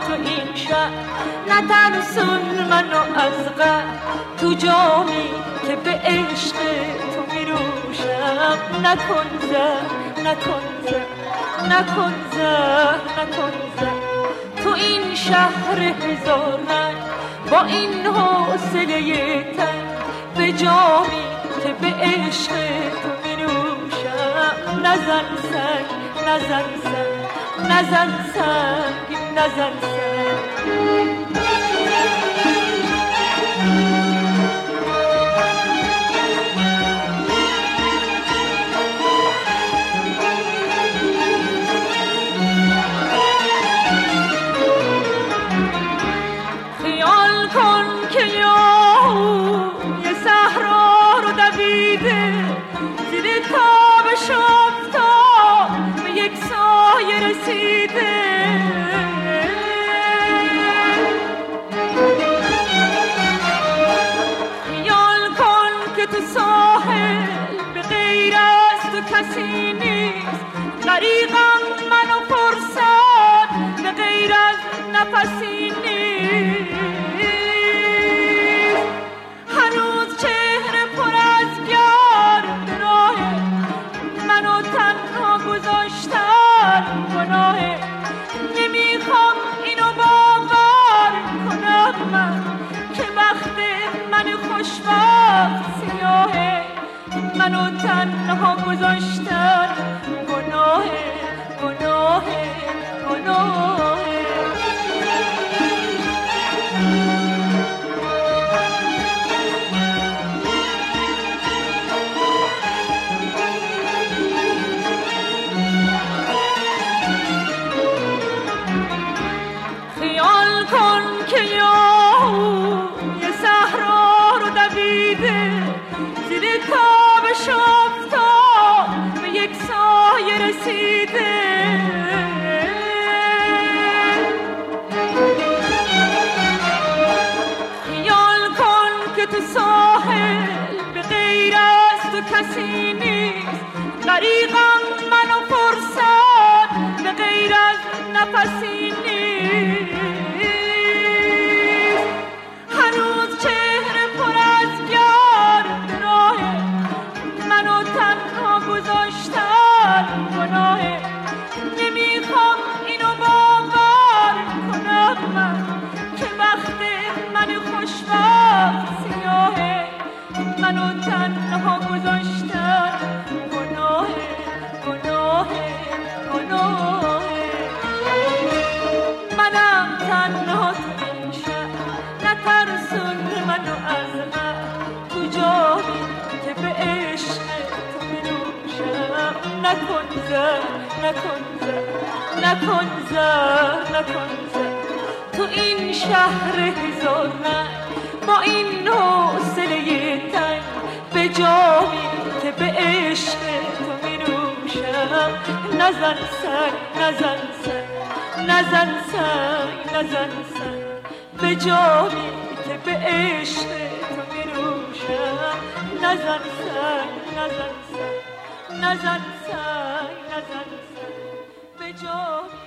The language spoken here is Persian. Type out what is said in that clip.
تو این شب نترسون منو از غم، تو جامی که به عشق تو میروشم. نکن زر نکن زر نکن زر نکن زر، تو این شهر هزار رنگ با این حوصله تنگ، به جامی که به عشق تو میروشم. نزن سنگ نزن سنگ نزن سنگ نزن سنگ. خیال کن که یه صحرا رو دویده، زیر تابش افتاد به یک سایه رسیده. خیال کن که تو ساحل به غیر از تو کسی نیست، غریقم من و فرصت به غیر از نفسی نیست. هنوز چهره پر از گرد راه منو تنها گذاشتن گناهه. نمیخوام اینو باور کنم من که وقت من خوشبخت سیاهه، منو تنها گذاشتن گناهه گناهه گناهه. خیال کن که یه صحرا رو دویده، زیر تابش افتاد به یک سایه رسیده. خیال کن که تو ساحل به غیر از تو کسی نیست، غریقم من و فرصت به غیر از نفسی نیست. هنوز چهره پر از گرد راه منو تنها گذاشتن گناهه. نمیخوام اینو باور کنم من که وقت من خوشبخت سیاهه، منو تنها گذاشتن گناهه گناهه گناهه. منم تنها تو این شب، نترسون منو از غم، تو جایی که به عشق تو میروشم. نکن زر نکن زر نکن زر نکن زر، تو این شهر هزار رنگ با این حوصله تنگ، به جایی که به عشق تو میروشم. نزن سنگ نزن سنگ نزن سنگ نزن سنگ، به جایی که به عشق تو میروشم. نزن سنگ نزن سنگ نزن سنگ نزن سنگ، به جایی